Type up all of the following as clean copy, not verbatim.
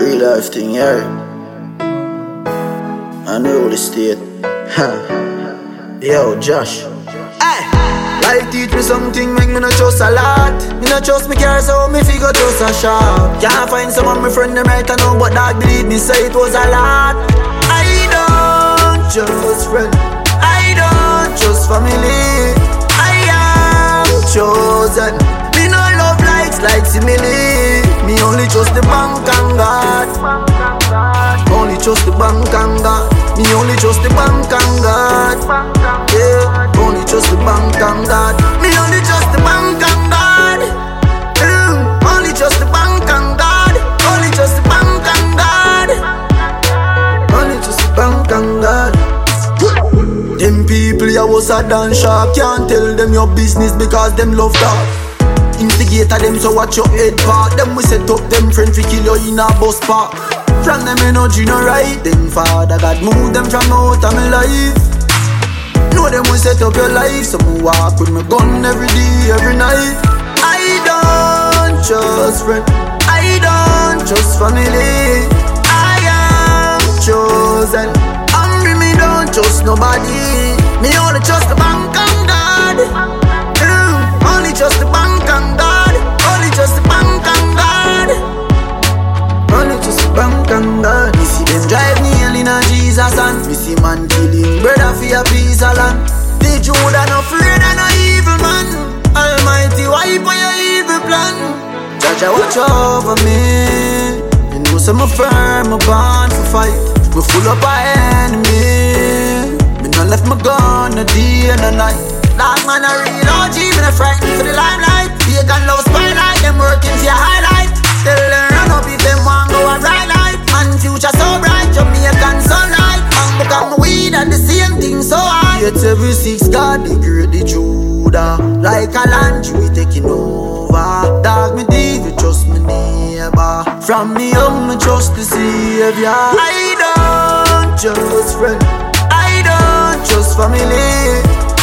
real life thing, yeah. I know the state. Yo, Josh. Hey! Life teach me something, make me not trust a lot. Me not trust me car, so me figure trust a shop. Can't find some of my friend them right now, but dog believe me, say it was a lot. I don't trust friend, I don't trust family. I am chosen. Me no love likes like simile. Me only trust the bank and God. Only trust the bank and God. Me only trust the bank and God. Yeah, only trust the bank and God. Me only trust the bank and God. Only trust the bank and God. Only trust the bank and God. Only trust the bank and God. Them people ya was a dance sharp. Can't tell them your business because them love that. Instigator them, so watch your head part. Them we set up them friend fi kill you in a bus park. From them energy no right. Them Father God move them from out of my life. Know them we set up your life. So me walk with my gun every day, every night. I don't trust friend, I don't trust family. I am chosen. Hungry me don't trust nobody. Me only trust the bank and God. Only trust the bank and God. Only trust the bank and God. Only trust the bank and God. Me see them drive nail in a Jesus and me see man killing brother for a piece of land. The Judah no afraid of no evil man. Almighty wipe on your evil plan. Jaja watch over me. You know some firm, I'm born for fight. Me full up a enemy. Me no left my gun a day and a night. Dog man a real OG, me no frightened for the limelight. Pagan love spotlight, them working for your highlight. Tell them run up if them want go a bright light. Man future so bright, Jamaican sunlight. Man become weed and the same thing so high. 8 every 6 God the great the Judah. Like a land we taking over. Dog me deep, you trust me neighbor. From me home me trust the Savior. I don't trust friend, I don't trust family.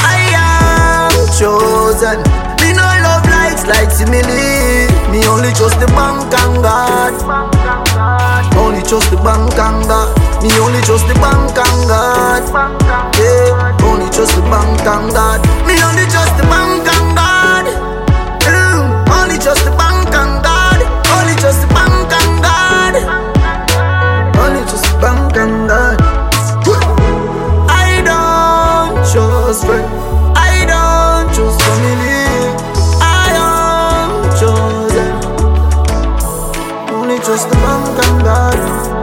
Chosen. Me no love likes like simile. Me only trust the bank and God. Only trust the bank and God. Me only trust the bank and God. Yeah, only trust the bank and God. Me only trust the bank and God. Only trust the bank and God. Only trust the bank and God. Only trust the bank and God. I don't trust friend, I don't trust family. I am chosen. Only trust the bank and God.